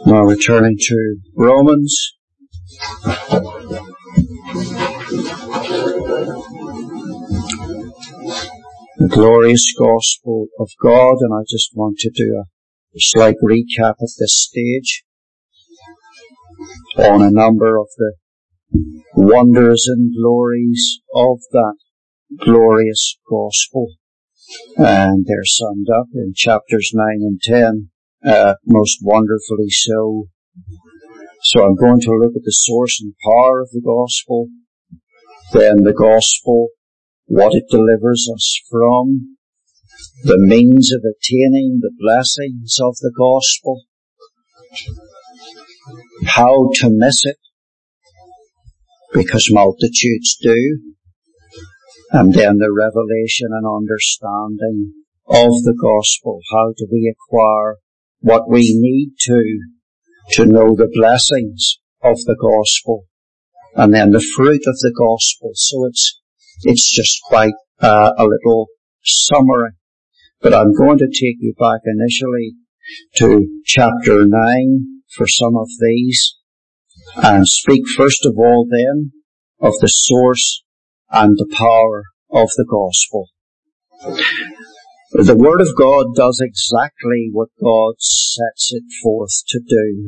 Now returning to Romans. The glorious gospel of God, and I just want to do a slight recap at this stage on a number of the wonders and glories of that glorious gospel. And they're summed up in chapters 9 and 10, most wonderfully so. So I'm going to look at the source and power of the gospel, then the gospel, what it delivers us from, the means of attaining the blessings of the gospel, how to miss it, because multitudes do, and then the revelation and understanding of the gospel. How do we acquire what we need to know the blessings of the gospel, and then the fruit of the gospel. So it's just quite a little summary. But I'm going to take you back initially to chapter 9 for some of these, and speak first of all then of the source and the power of the gospel. The Word of God does exactly what God sets it forth to do.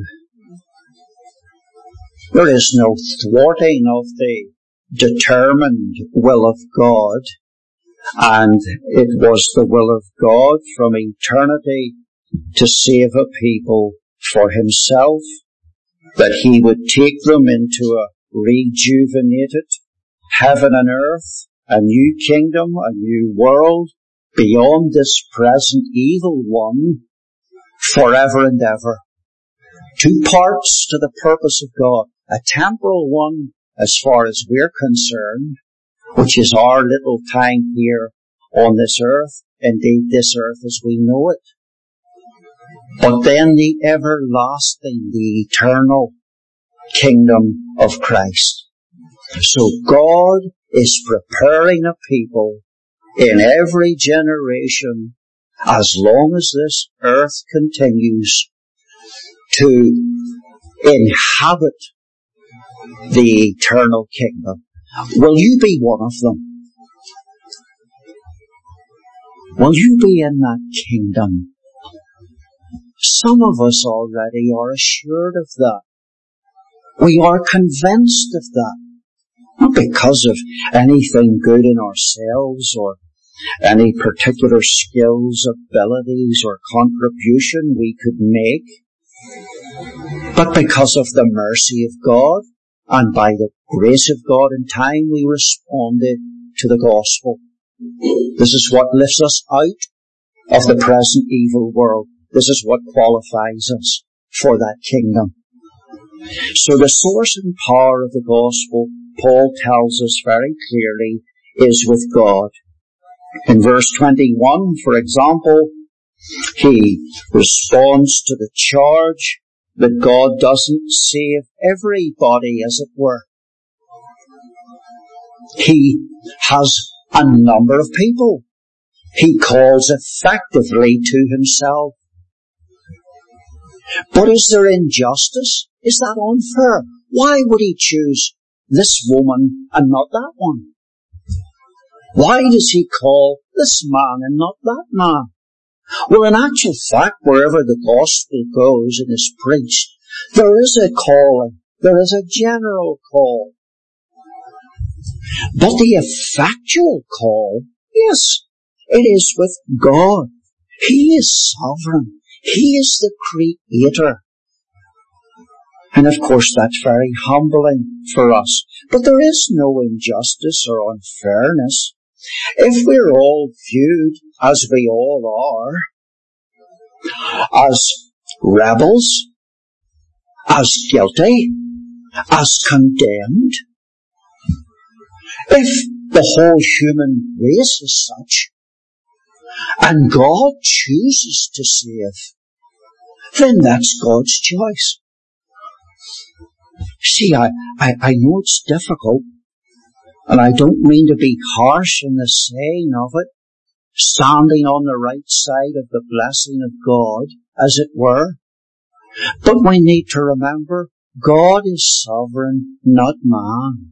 There is no thwarting of the determined will of God, and it was the will of God from eternity to save a people for Himself, that He would take them into a rejuvenated heaven and earth, a new kingdom, a new world, beyond this present evil one, forever and ever. Two parts to the purpose of God. A temporal one, as far as we're concerned, which is our little time here on this earth, indeed this earth as we know it. But then the everlasting, the eternal kingdom of Christ. So God is preparing a people in every generation, as long as this earth continues, to inhabit the eternal kingdom. Will you be one of them? Will you be in that kingdom? Some of us already are assured of that. We are convinced of that. Not because of anything good in ourselves or any particular skills, abilities, or contribution we could make, but because of the mercy of God, and by the grace of God in time we responded to the gospel. This is what lifts us out of the present evil world. This is what qualifies us for that kingdom. So the source and power of the gospel, Paul tells us very clearly, is with God. In verse 21, for example, he responds to the charge that God doesn't save everybody, as it were. He has a number of people He calls effectively to Himself. But is there injustice? Is that unfair? Why would He choose this woman and not that one? Why does He call this man and not that man? Well, in actual fact, wherever the gospel goes and is preached, there is a calling. There is a general call. But the effectual call, yes, it is with God. He is sovereign. He is the Creator. And of course that's very humbling for us. But there is no injustice or unfairness. If we're all viewed, as we all are, as rebels, as guilty, as condemned, if the whole human race is such, and God chooses to save, then that's God's choice. See, I know it's difficult, and I don't mean to be harsh in the saying of it, standing on the right side of the blessing of God, as it were. But we need to remember, God is sovereign, not man.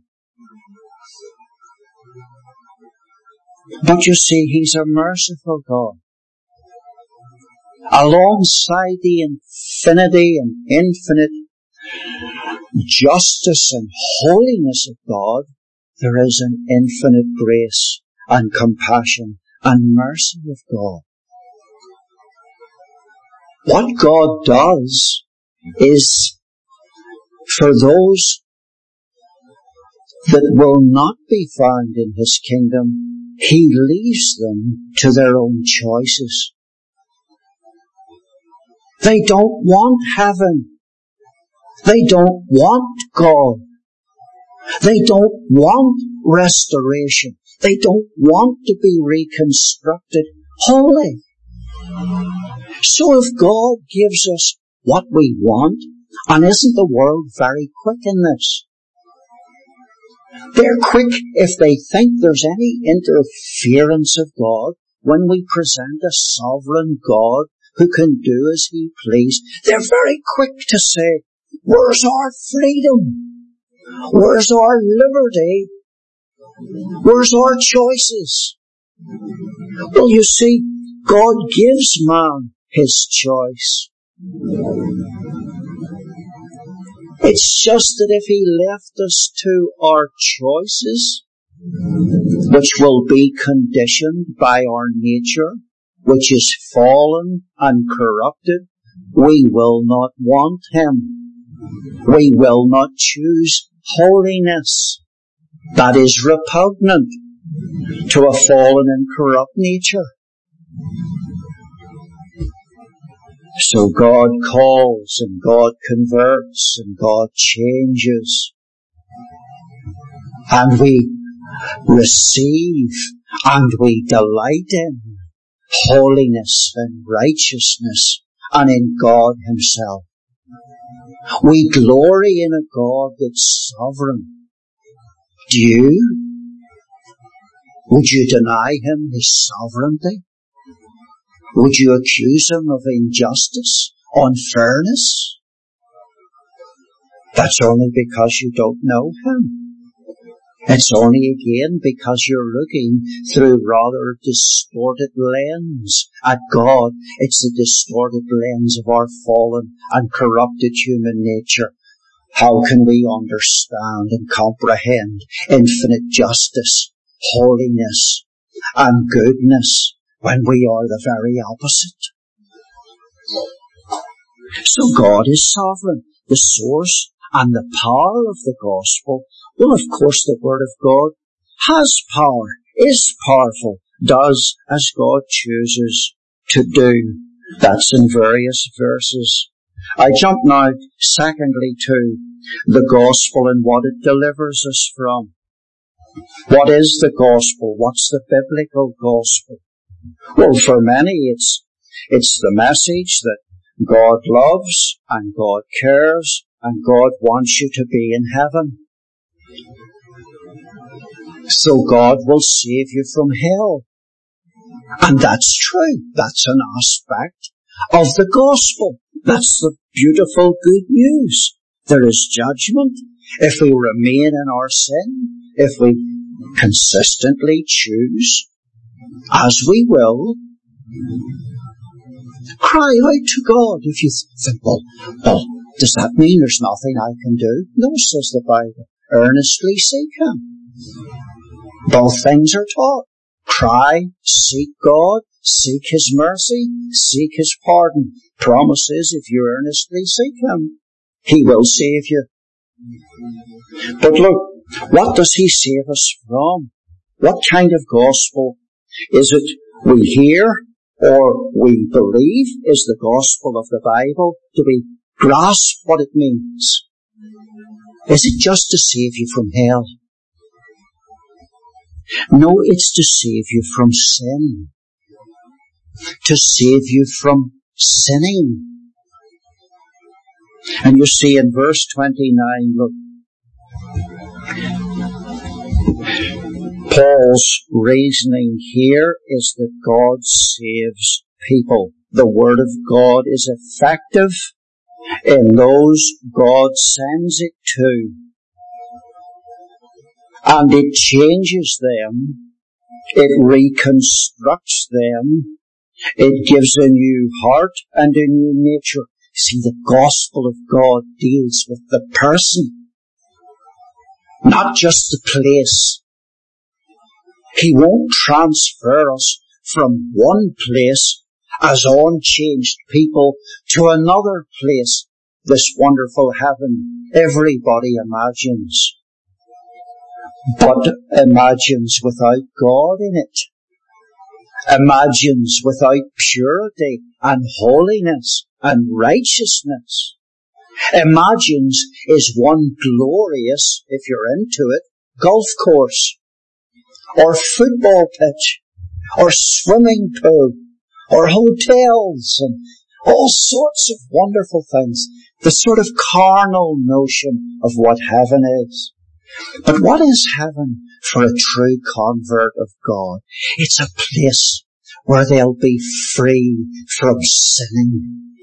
But you see, He's a merciful God. Alongside the infinity and infinite justice and holiness of God, there is an infinite grace and compassion and mercy of God. What God does is, for those that will not be found in His kingdom, He leaves them to their own choices. They don't want heaven. They don't want God. They don't want restoration. They don't want to be reconstructed wholly. So if God gives us what we want, and isn't the world very quick in this? They're quick if they think there's any interference of God when we present a sovereign God who can do as He please. They're very quick to say, where's our freedom? Where's our liberty? Where's our choices? Well, you see, God gives man his choice. It's just that if He left us to our choices, which will be conditioned by our nature, which is fallen and corrupted, we will not want Him. We will not choose holiness. That is repugnant to a fallen and corrupt nature. So God calls and God converts and God changes. And we receive and we delight in holiness and righteousness and in God Himself. We glory in a God that's sovereign. Do you? Would you deny Him His sovereignty? Would you accuse Him of injustice, unfairness? That's only because you don't know Him. It's only again because you're looking through rather distorted lens at God. It's the distorted lens of our fallen and corrupted human nature. How can we understand and comprehend infinite justice, holiness, and goodness when we are the very opposite? So God is sovereign. The source and the power of the gospel, well, of course, the Word of God has power, is powerful, does as God chooses to do. That's in various verses. I jump now, secondly, to the gospel and what it delivers us from. What is the gospel? What's the biblical gospel? Well, for many, it's the message that God loves and God cares and God wants you to be in heaven. So God will save you from hell. And that's true. That's an aspect of the gospel. That's the beautiful good news. There is judgment if we remain in our sin, if we consistently choose, as we will, cry out to God. If you think, well, does that mean there's nothing I can do? No, says the Bible. Earnestly seek Him. Both things are taught. Cry, seek God, seek His mercy, seek His pardon. Promises, if you earnestly seek Him, He will save you. But look, what does He save us from? What kind of gospel is it we hear or we believe is the gospel of the Bible? Do we grasp what it means? Is it just to save you from hell? No, it's to save you from sin. To save you from sinning. And you see in verse 29, look, Paul's reasoning here is that God saves people. The Word of God is effective in those God sends it to, and it changes them, it reconstructs them, it gives a new heart and a new nature. See, the gospel of God deals with the person, not just the place. He won't transfer us from one place as unchanged people to another place, this wonderful heaven everybody imagines, but imagines without God in it, imagines without purity and holiness and righteousness, imagines is one glorious, if you're into it, golf course, or football pitch, or swimming pool, or hotels, and all sorts of wonderful things. The sort of carnal notion of what heaven is. But what is heaven for a true convert of God? It's a place where they'll be free from sinning,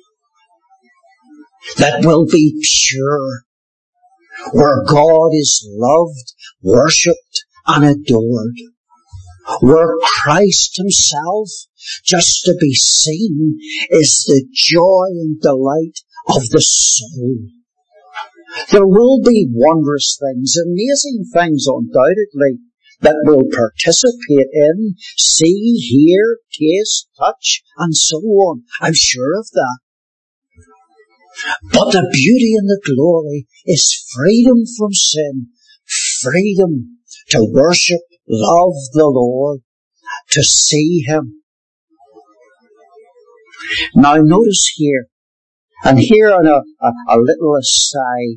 that will be pure, where God is loved, worshipped, and adored, where Christ himself, just to be seen, is the joy and delight of the soul. There will be wondrous things, amazing things undoubtedly, that we'll participate in, see, hear, taste, touch, and so on. I'm sure of that. But the beauty and the glory is freedom from sin, freedom to worship, love the Lord, to see him. Now notice here, and here on a little aside,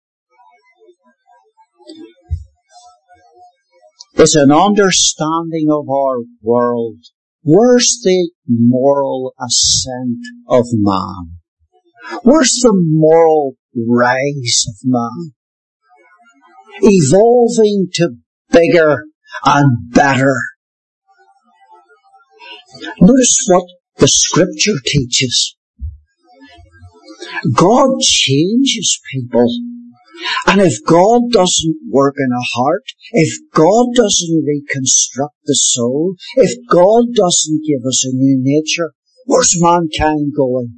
is an understanding of our world. Where's the moral ascent of man? Where's the moral rise of man? Evolving to bigger and better. Notice what the Scripture teaches. God changes people. And if God doesn't work in a heart, if God doesn't reconstruct the soul, if God doesn't give us a new nature, where's mankind going?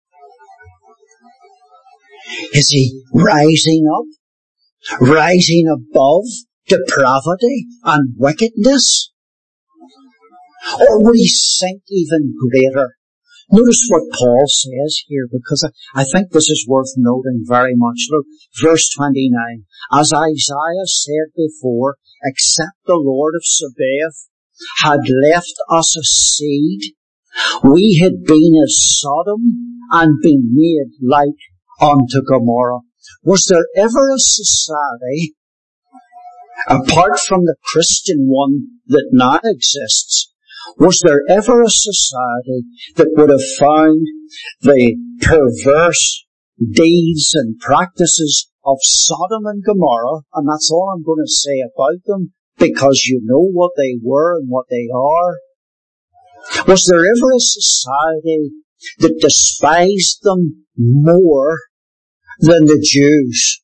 Is he rising up? Rising above depravity and wickedness? Or will he sink even greater? Notice what Paul says here, because I think this is worth noting very much. Look, verse 29. As Isaiah said before, except the Lord of Sabaoth had left us a seed, we had been as Sodom and been made like unto Gomorrah. Was there ever a society, apart from the Christian one that now exists, was there ever a society that would have found the perverse deeds and practices of Sodom and Gomorrah, and that's all I'm going to say about them, because you know what they were and what they are? Was there ever a society that despised them more than the Jews?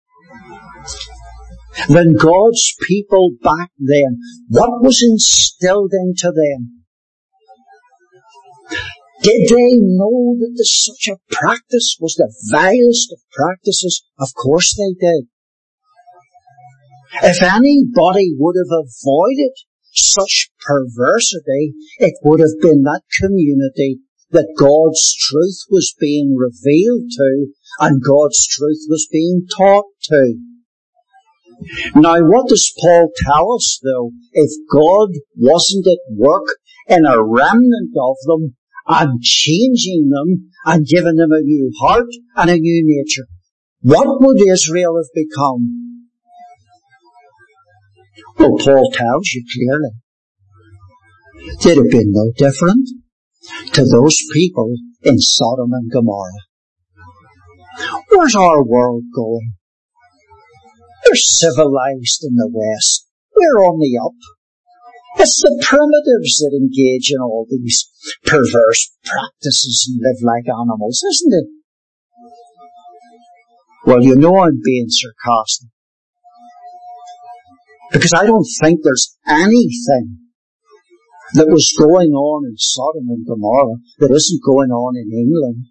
Than God's people back then? What was instilled into them? Did they know that such a practice was the vilest of practices? Of course they did. If anybody would have avoided such perversity, it would have been that community that God's truth was being revealed to and God's truth was being taught to. Now, what does Paul tell us, though? If God wasn't at work in a remnant of them and changing them and giving them a new heart and a new nature, what would Israel have become? Well, Paul tells you clearly. They'd have been no different to those people in Sodom and Gomorrah. Where's our world going? We're civilized in the West. We're on the up. It's the primitives that engage in all these perverse practices and live like animals, isn't it? Well, you know I'm being sarcastic. Because I don't think there's anything that was going on in Sodom and Gomorrah that isn't going on in England.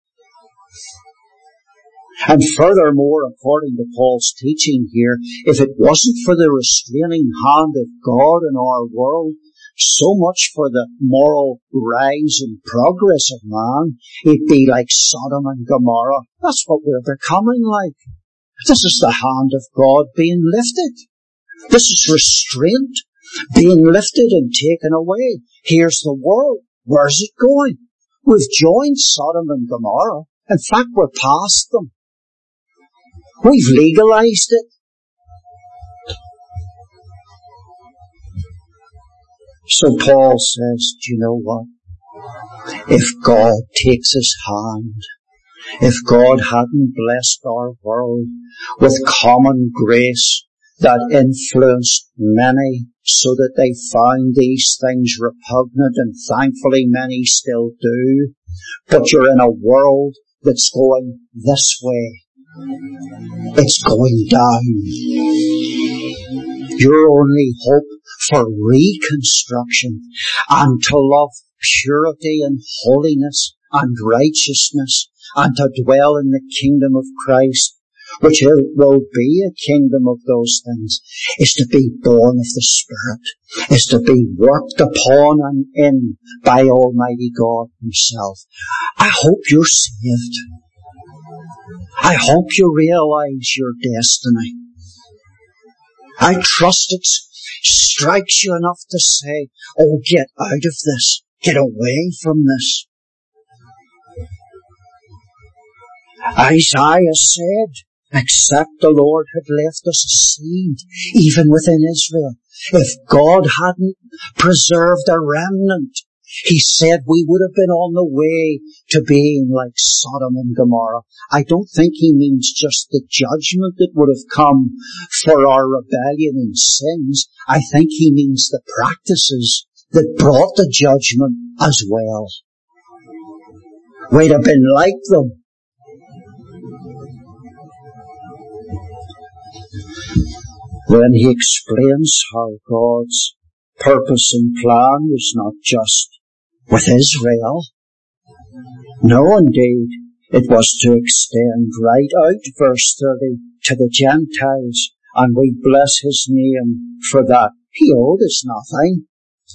And furthermore, according to Paul's teaching here, if it wasn't for the restraining hand of God in our world, so much for the moral rise and progress of man, it'd be like Sodom and Gomorrah. That's what we're becoming like. This is the hand of God being lifted. This is restraint being lifted and taken away. Here's the world. Where's it going? We've joined Sodom and Gomorrah. In fact, we're past them. We've legalized it. So Paul says, do you know what? If God takes his hand, if God hadn't blessed our world with common grace that influenced many so that they found these things repugnant, and thankfully many still do, but you're in a world that's going this way. It's going down. Your only hope for reconstruction and to love purity and holiness and righteousness and to dwell in the kingdom of Christ, which will be a kingdom of those things, is to be born of the Spirit, is to be worked upon and in by Almighty God Himself. I hope you're saved. I hope you realize your destiny. I trust it strikes you enough to say, oh, get out of this. Get away from this. Isaiah said, except the Lord had left us a seed, even within Israel, if God hadn't preserved a remnant, He said we would have been on the way to being like Sodom and Gomorrah. I don't think He means just the judgment that would have come for our rebellion and sins. I think He means the practices that brought the judgment as well. We'd have been like them. Then he explains how God's purpose and plan was not just with Israel. No, indeed, it was to extend right out, verse 30, to the Gentiles, and we bless His name for that. He owed us nothing.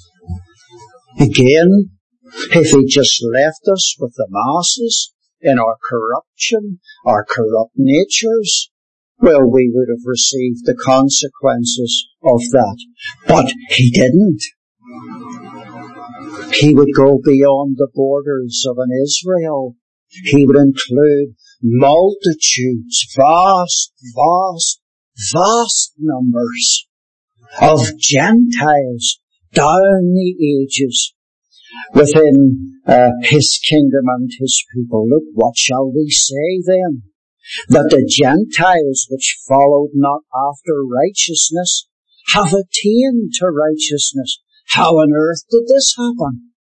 Again, if He just left us with the masses in our corruption, our corrupt natures, well, we would have received the consequences of that. But He didn't. He would go beyond the borders of an Israel. He would include multitudes, vast numbers of Gentiles down the ages within His kingdom and His people. Look, what shall we say then? That the Gentiles which followed not after righteousness have attained to righteousness. How on earth did this happen?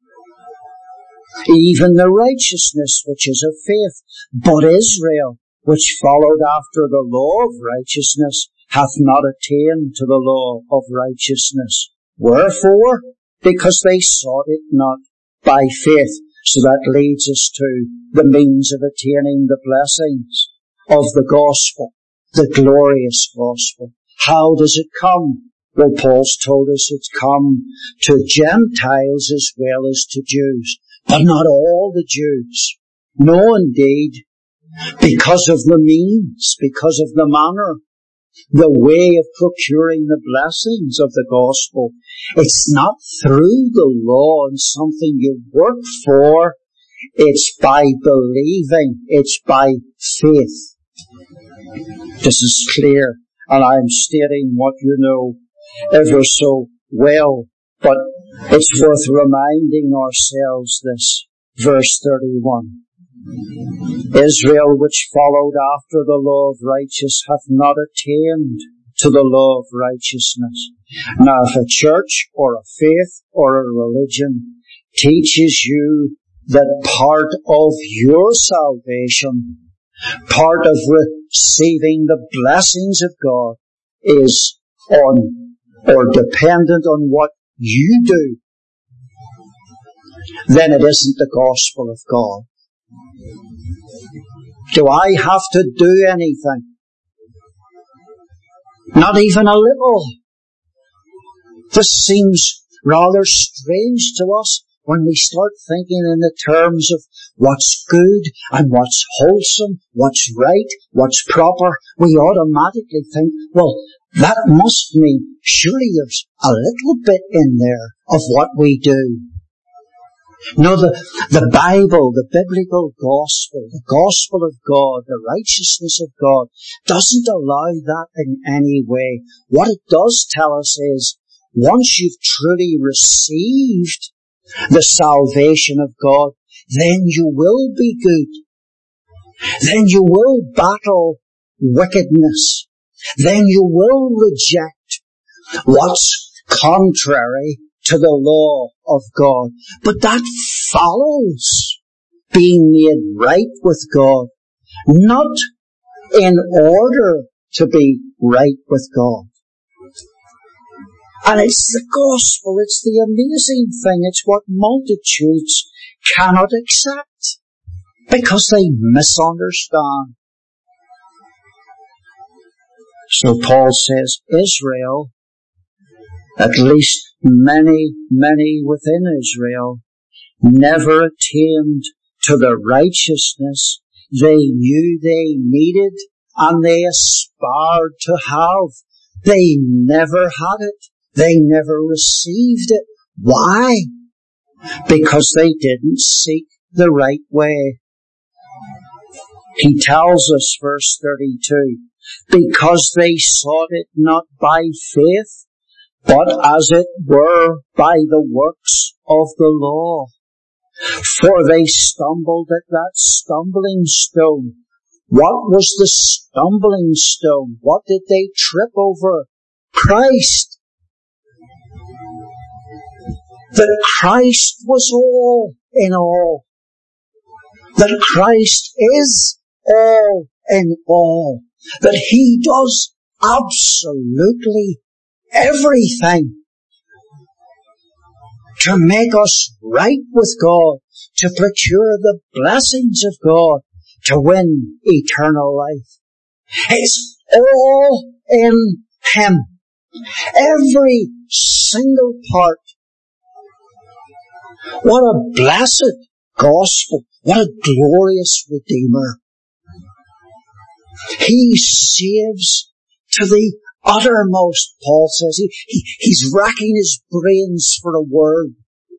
Even the righteousness which is of faith, but Israel, which followed after the law of righteousness, hath not attained to the law of righteousness. Wherefore? Because they sought it not by faith. So that leads us to the means of attaining the blessings of the gospel, the glorious gospel. How does it come? Well, Paul's told us it's come to Gentiles as well as to Jews, but not all the Jews. No, indeed, because of the means, because of the manner, the way of procuring the blessings of the gospel. It's not through the law and something you work for. It's by believing. It's by faith. This is clear, and I'm stating what you know ever so well, but it's worth reminding ourselves this. Verse 31. Israel, which followed after the law of righteousness, hath not attained to the law of righteousness. Now, if a church or a faith or a religion teaches you that part of your salvation Part of receiving the blessings of God is on or dependent on what you do. Then it isn't the gospel of God. Do I have to do anything? Not even a little. This seems rather strange to us when we start thinking in the terms of what's good and what's wholesome, what's right, what's proper. We automatically think, well, that must mean surely there's a little bit in there of what we do. No, the Bible, the biblical gospel, the gospel of God, the righteousness of God, doesn't allow that in any way. What it does tell us is, once you've truly received the salvation of God, then you will be good. Then you will battle wickedness. Then you will reject what's contrary to the law of God. But that follows being made right with God, not in order to be right with God. And it's the gospel, it's the amazing thing, it's what multitudes cannot accept because they misunderstand. So Paul says, Israel, at least many within Israel, never attained to the righteousness they knew they needed and they aspired to have. They never had it. They never received it. Why? Because they didn't seek the right way. He tells us, verse 32, because they sought it not by faith, but as it were by the works of the law. For they stumbled at that stumbling stone. What was the stumbling stone? What did they trip over? Christ. That Christ was all in all. That Christ is all in all. That He does absolutely everything to make us right with God, to procure the blessings of God, to win eternal life. It's all in Him. Every single part. What a blessed gospel. What a glorious Redeemer. He saves to the uttermost, Paul says. He's racking his brains for a word.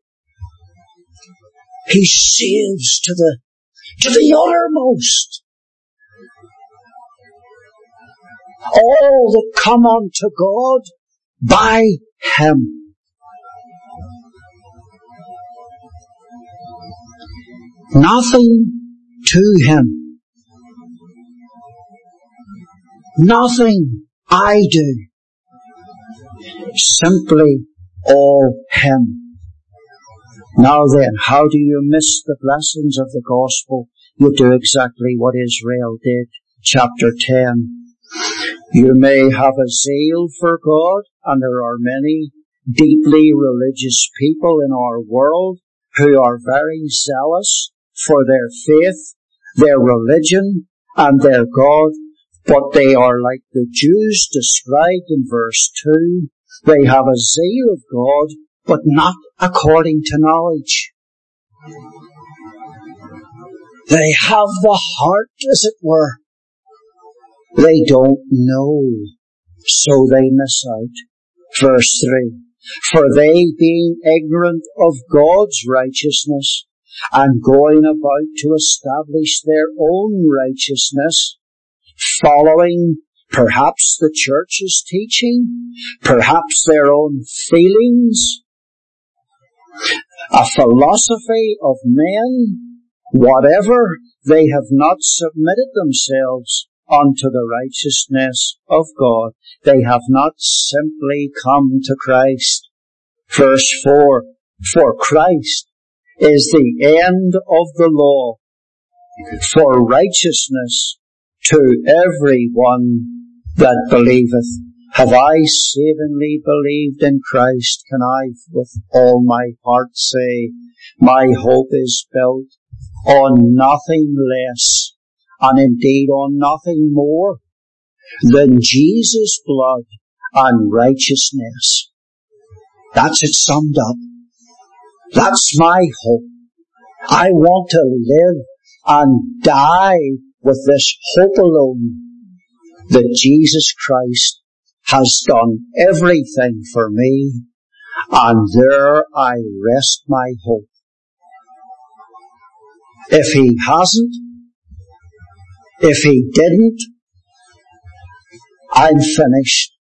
He saves to the uttermost. All that come unto God by Him. Nothing to Him. Nothing I do. Simply all Him. Now then, how do you miss the blessings of the gospel? You do exactly what Israel did. Chapter 10. You may have a zeal for God, and there are many deeply religious people in our world who are very zealous for their faith, their religion, and their God, but they are like the Jews described in verse 2. They have a zeal of God, but not according to knowledge. They have the heart, as it were. They don't know, so they miss out. Verse 3. For they, being ignorant of God's righteousness, and going about to establish their own righteousness, following perhaps the church's teaching, perhaps their own feelings, a philosophy of men, whatever, they have not submitted themselves unto the righteousness of God. They have not simply come to Christ. Verse 4, for Christ is the end of the law for righteousness to every one that believeth. Have I savingly believed in Christ? Can I with all my heart say, my hope is built on nothing less, and indeed on nothing more, than Jesus' blood and righteousness. That's it summed up. That's my hope. I want to live and die with this hope alone, that Jesus Christ has done everything for me, and there I rest my hope. If He hasn't, if He didn't, I'm finished.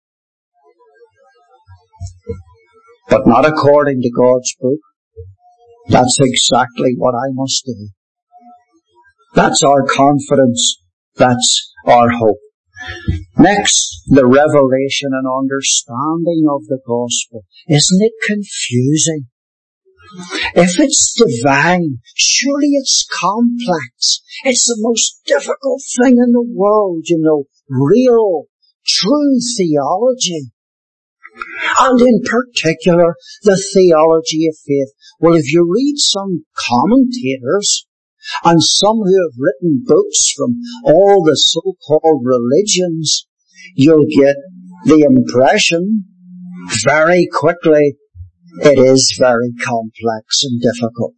But not according to God's book. That's exactly what I must do. That's our confidence. That's our hope. Next, the revelation and understanding of the gospel. Isn't it confusing? If it's divine, surely it's complex. It's the most difficult thing in the world, real, true theology. And in particular, the theology of faith. Well, if you read some commentators, and some who have written books from all the so-called religions, you'll get the impression very quickly it is very complex and difficult.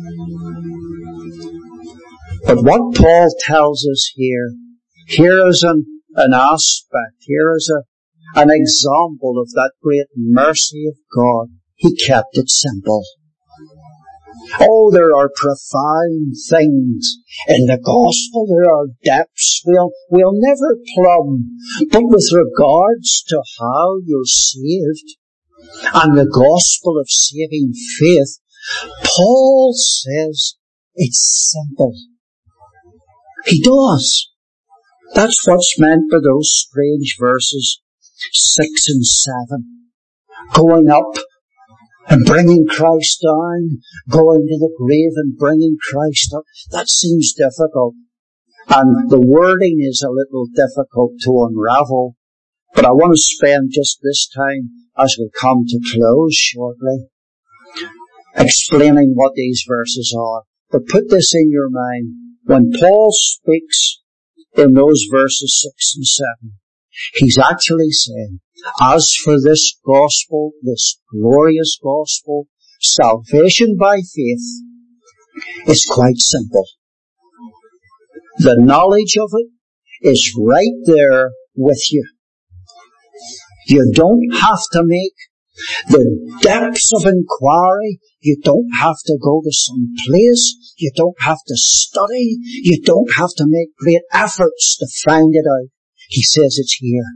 But what Paul tells us here is an aspect, here is an example of that great mercy of God. He kept it simple. Oh, there are profound things in the gospel. There are depths we'll never plumb. But with regards to how you're saved and the gospel of saving faith, Paul says it's simple. He does. That's what's meant by those strange verses 6 and 7. Going up and bringing Christ down, going to the grave and bringing Christ up. That seems difficult. And the wording is a little difficult to unravel. But I want to spend just this time, as we come to close shortly, explaining what these verses are. But put this in your mind. When Paul speaks in those verses 6 and 7, he's actually saying, as for this gospel, this glorious gospel, salvation by faith, it's quite simple. The knowledge of it is right there with you. You don't have to make the depths of inquiry. You don't have to go to some place. You don't have to study. You don't have to make great efforts to find it out. He says it's here.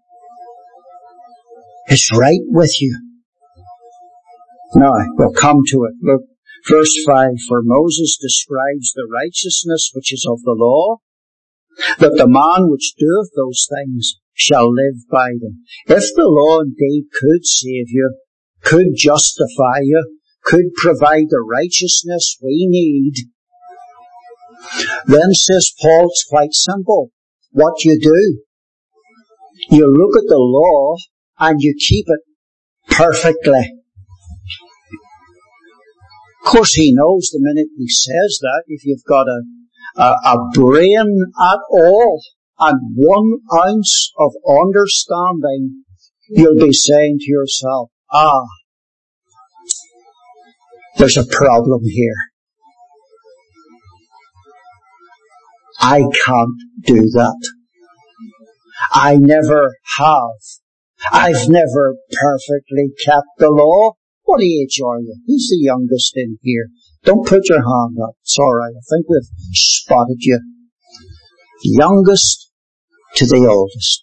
It's right with you. Now, we'll come to it. Look, verse 5, for Moses describes the righteousness which is of the law, that the man which doeth those things shall live by them. If the law indeed could save you, could justify you, could provide the righteousness we need, then, says Paul, it's quite simple. What you do, you look at the law and you keep it perfectly. Of course, he knows the minute he says that, if you've got a brain at all and 1 ounce of understanding, you'll be saying to yourself, there's a problem here. I can't do that. I never have. I've never perfectly kept the law. What age are you? Who's the youngest in here? Don't put your hand up. It's all right. I think we've spotted you. Youngest to the oldest.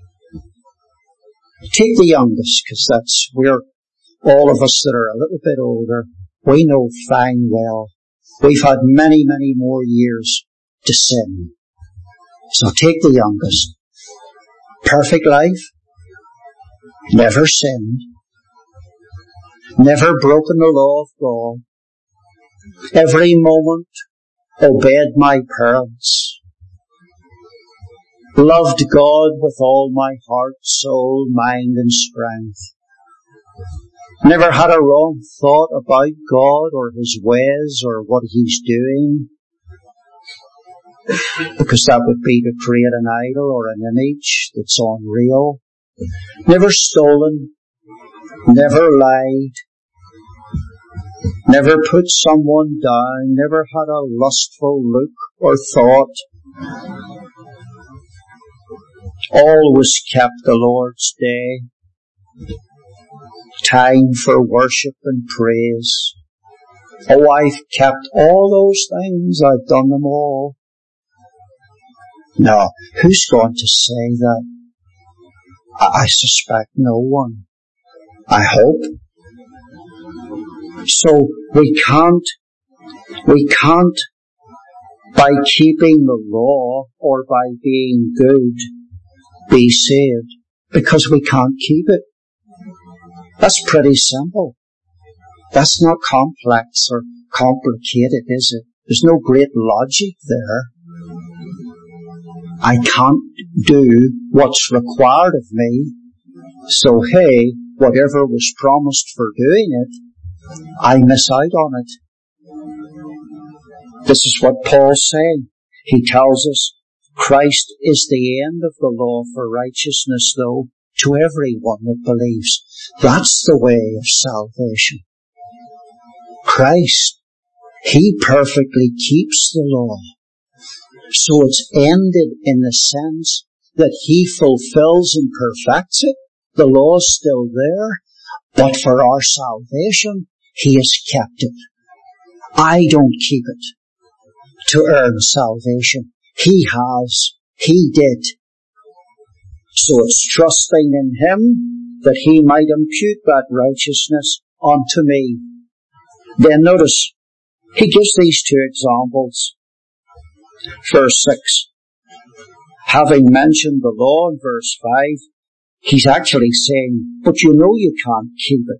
Take the youngest, because we're all of us that are a little bit older. We know fine well. We've had many, many more years to sin. So take the youngest. Perfect life. Never sinned. Never broken the law of God. Every moment obeyed my parents, loved God with all my heart, soul, mind and strength, never had a wrong thought about God or His ways or what He's doing, because that would be to create an idol or an image that's unreal. Never stolen, never lied, never put someone down, never had a lustful look or thought. Always kept the Lord's day, time for worship and praise. Oh, I've kept all those things, I've done them all. Now, who's going to say that? I suspect no one. I hope. So we can't, by keeping the law or by being good, be saved, because we can't keep it. That's pretty simple. That's not complex or complicated, is it? There's no great logic there. I can't do what's required of me, so hey, whatever was promised for doing it, I miss out on it. This is what Paul's saying. He tells us Christ is the end of the law for righteousness, though, to everyone that believes. That's the way of salvation. Christ, He perfectly keeps the law. So it's ended in the sense that He fulfills and perfects it. The law's still there, but for our salvation, He has kept it. I don't keep it to earn salvation. He has. He did. So it's trusting in Him that He might impute that righteousness unto me. Then notice, he gives these two examples. Verse 6. Having mentioned the law in verse 5, he's actually saying, but you know you can't keep it.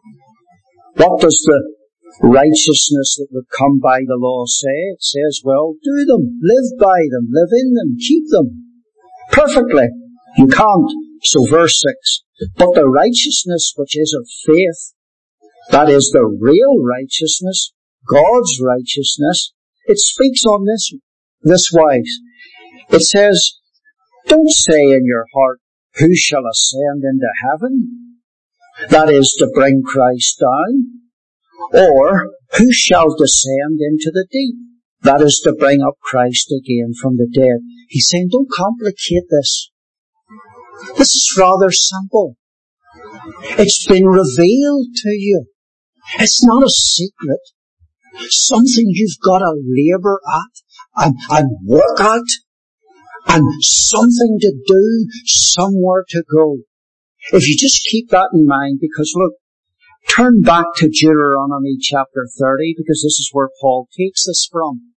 What does the righteousness that would come by the law say? It says, well, do them, live by them, live in them, keep them perfectly. You can't. So verse 6, but the righteousness which is of faith, that is the real righteousness, God's righteousness, it speaks on this wise. It says, don't say in your heart, who shall ascend into heaven? That is to bring Christ down. Or, who shall descend into the deep? That is to bring up Christ again from the dead. He's saying, don't complicate this. This is rather simple. It's been revealed to you. It's not a secret. Something you've got to labour at and work at, and something to do, somewhere to go. If you just keep that in mind, because look, turn back to Deuteronomy chapter 30, because this is where Paul takes this from.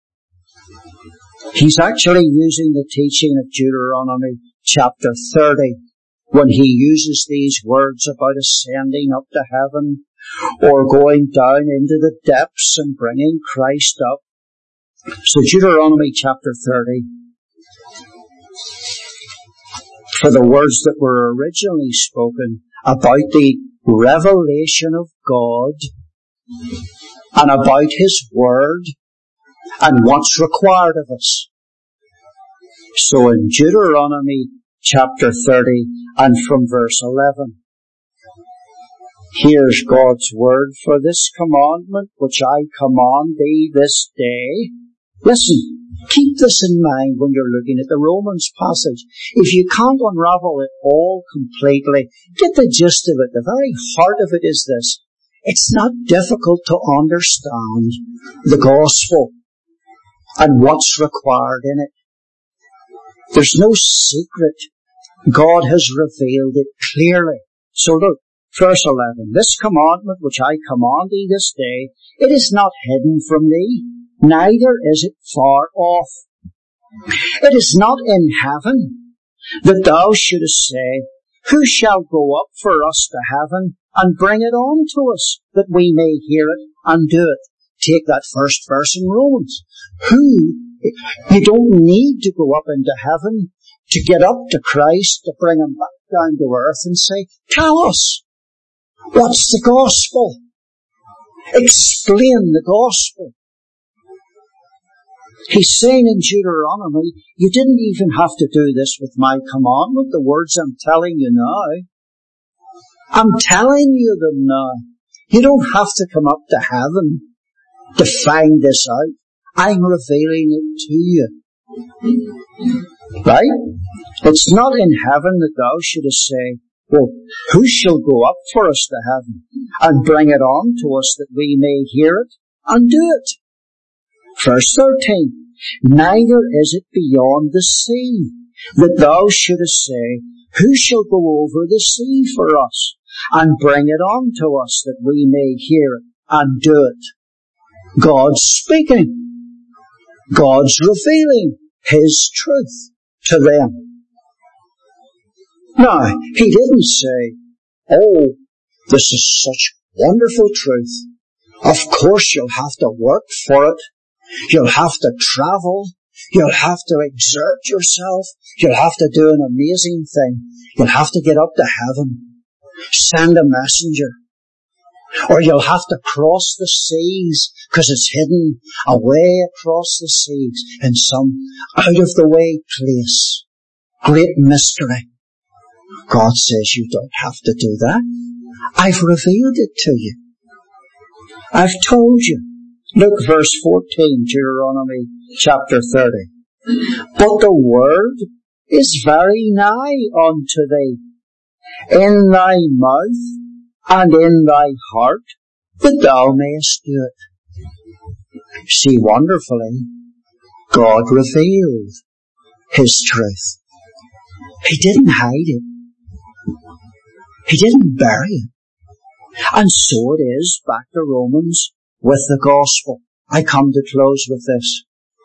He's actually using the teaching of Deuteronomy chapter 30 when he uses these words about ascending up to heaven or going down into the depths and bringing Christ up. So Deuteronomy chapter 30, for the words that were originally spoken about the revelation of God and about His Word and what's required of us. So in Deuteronomy chapter 30 and from verse 11, here's God's Word. For this commandment which I command thee this day. Listen, keep this in mind when you're looking at the Romans passage. If you can't unravel it all completely, get the gist of it. The very heart of it is this. It's not difficult to understand the gospel and what's required in it. There's no secret. God has revealed it clearly. So look, verse 11, this commandment which I command thee this day, it is not hidden from thee, neither is it far off. It is not in heaven, that thou shouldest say, who shall go up for us to heaven and bring it on to us, that we may hear it and do it? take that first verse in Romans. You don't need to go up into heaven to get up to Christ, to bring him back down to earth and say, tell us, what's the gospel? Explain the gospel. He's saying in Deuteronomy, you didn't even have to do this with my commandment, the words I'm telling you now. I'm telling you them now. You don't have to come up to heaven to find this out. I'm revealing it to you. Right? It's not in heaven that thou shouldest say, well, who shall go up for us to heaven and bring it on to us that we may hear it and do it? Verse 13, neither is it beyond the sea that thou shouldest say, who shall go over the sea for us and bring it on to us that we may hear it and do it? God's speaking. God's revealing His truth to them. Now, He didn't say, oh, this is such wonderful truth. Of course you'll have to work for it. You'll have to travel. You'll have to exert yourself. You'll have to do an amazing thing. You'll have to get up to heaven. Send a messenger. Or you'll have to cross the seas because it's hidden away across the seas in some out-of-the-way place. Great mystery. God says you don't have to do that. I've revealed it to you. I've told you. Look, verse 14, Deuteronomy chapter 30. But the word is very nigh unto thee, in thy mouth and in thy heart, that thou mayest do it. See, wonderfully, God revealed His truth. He didn't hide it. He didn't bury it. And so it is back to Romans with the gospel. I come to close with this.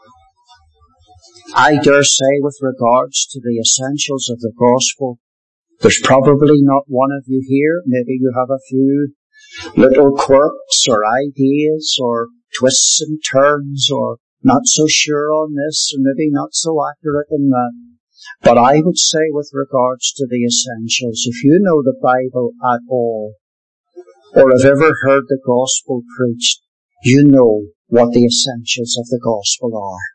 I dare say with regards to the essentials of the gospel, there's probably not one of you here. Maybe you have a few little quirks or ideas or twists and turns or not so sure on this or maybe not so accurate in that. But I would say with regards to the essentials, if you know the Bible at all or have ever heard the gospel preached, you know what the essentials of the gospel are.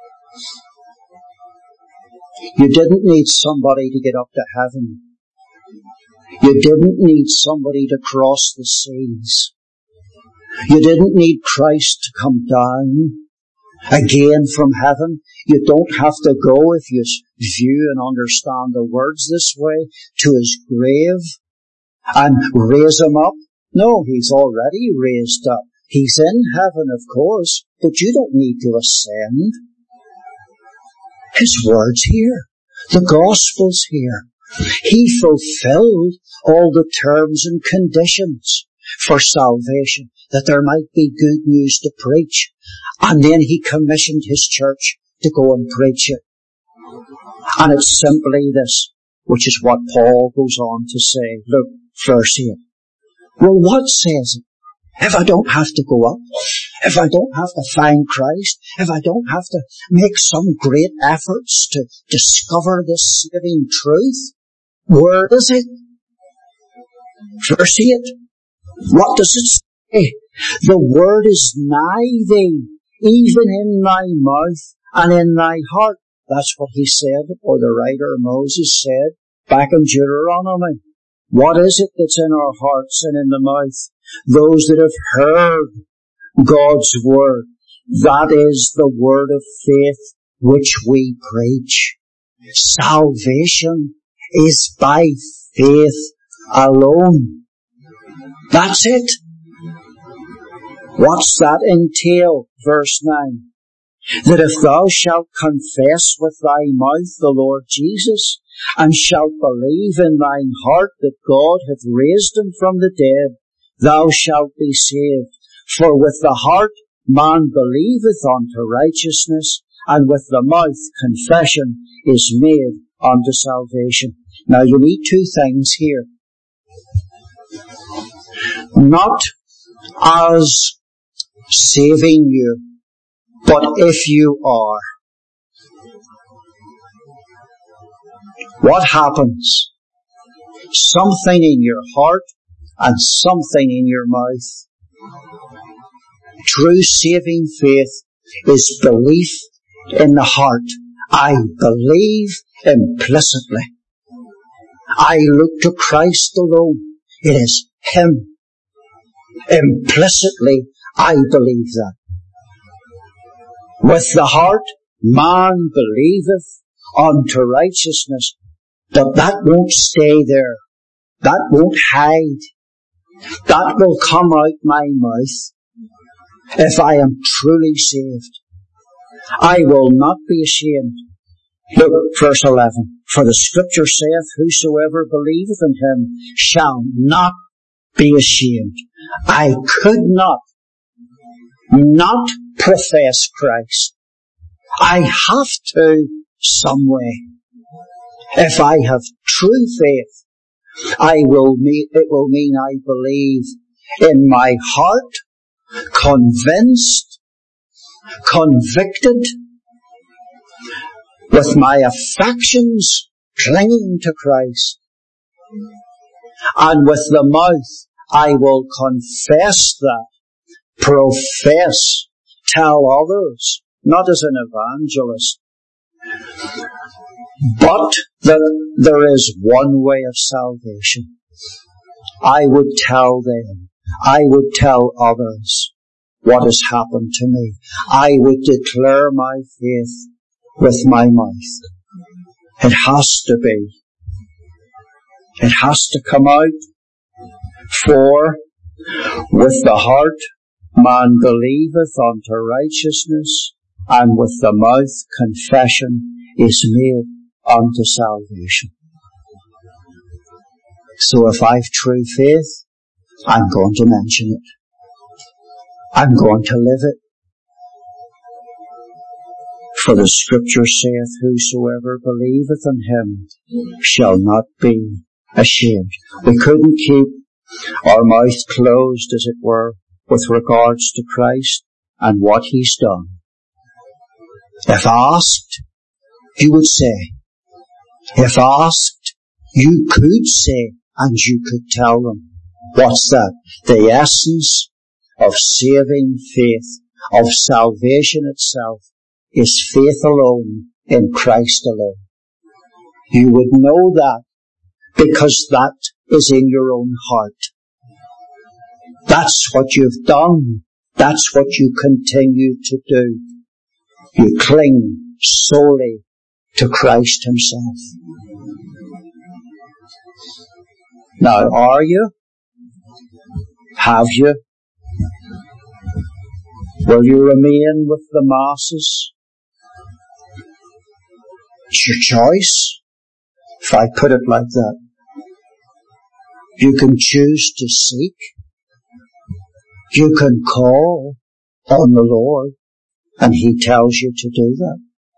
You didn't need somebody to get up to heaven. You didn't need somebody to cross the seas. You didn't need Christ to come down again from heaven. You don't have to go, if you view and understand the words this way, to His grave and raise Him up. No, He's already raised up. He's in heaven, of course, but you don't need to ascend. His word's here. The gospel's here. He fulfilled all the terms and conditions for salvation, that there might be good news to preach. And then He commissioned His church to go and preach it. And it's simply this, which is what Paul goes on to say. Look, verse 8. Well, what says it? If I don't have to go up, if I don't have to find Christ, if I don't have to make some great efforts to discover this saving truth, where is it? Verse 8. What does it say? The word is nigh thee, even in thy mouth and in thy heart. That's what he said, or the writer Moses said, back in Deuteronomy. What is it that's in our hearts and in the mouth? Those that have heard God's word. That is the word of faith which we preach. Salvation is by faith alone. That's it. What's that entail? Verse 9. That if thou shalt confess with thy mouth the Lord Jesus, and shalt believe in thine heart that God hath raised Him from the dead, thou shalt be saved. For with the heart man believeth unto righteousness, and with the mouth confession is made unto salvation. Now you need two things here. Not as saving you. But if you are, what happens? Something in your heart and something in your mouth. True saving faith is belief in the heart. I believe implicitly. I look to Christ alone. It is Him. Implicitly, I believe that. With the heart, man believeth unto righteousness. But that won't stay there. That won't hide. That will come out my mouth if I am truly saved. I will not be ashamed. Look, verse 11. For the Scripture saith, whosoever believeth in Him shall not be ashamed. I could not profess Christ. I have to some way. If I have true faith, it will mean I believe in my heart, convinced, convicted, with my affections clinging to Christ. And with the mouth I will confess that, profess, tell others, not as an evangelist, but that there is one way of salvation. I would tell them, I would tell others what has happened to me. I would declare my faith with my mouth. It has to be. It has to come out. For with the heart man believeth unto righteousness, and with the mouth confession is made unto salvation. So if I've true faith, I'm going to mention it. I'm going to live it. For the Scripture saith, whosoever believeth in Him shall not be ashamed. We couldn't keep our mouth closed, as it were, with regards to Christ and what He's done. If asked, you would say. If asked, you could say, and you could tell them. What's that? The essence of saving faith, of salvation itself, is faith alone in Christ alone. You would know that because that is in your own heart. That's what you've done. That's what you continue to do. You cling solely to Christ Himself. Now, are you? Have you? Will you remain with the masses? It's your choice, if I put it like that. You can choose to seek. You can call on the Lord, and He tells you to do that.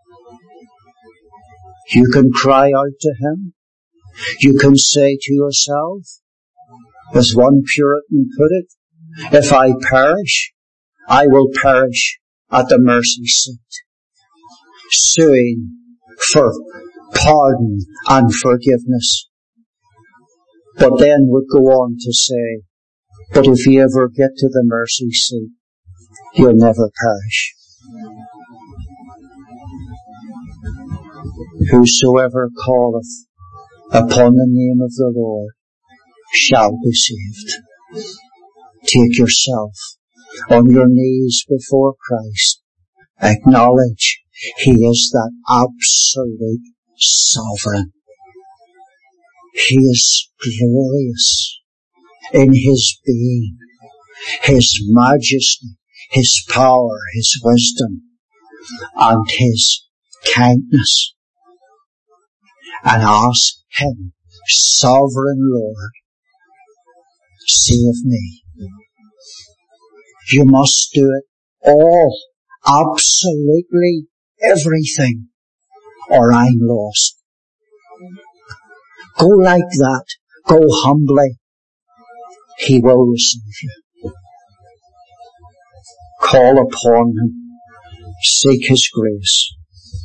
You can cry out to Him. You can say to yourself, as one Puritan put it, if I perish, I will perish at the mercy seat, suing for pardon and forgiveness. But then would go on to say, but if you ever get to the mercy seat, you'll never perish. Whosoever calleth upon the name of the Lord shall be saved. Take yourself on your knees before Christ. Acknowledge He is that absolute sovereign. He is glorious in His being, His majesty, His power, His wisdom, and His kindness. And ask Him, Sovereign Lord, save me. You must do it all, absolutely everything, or I'm lost. Go like that. Go humbly. He will receive you. Call upon Him. Seek His grace.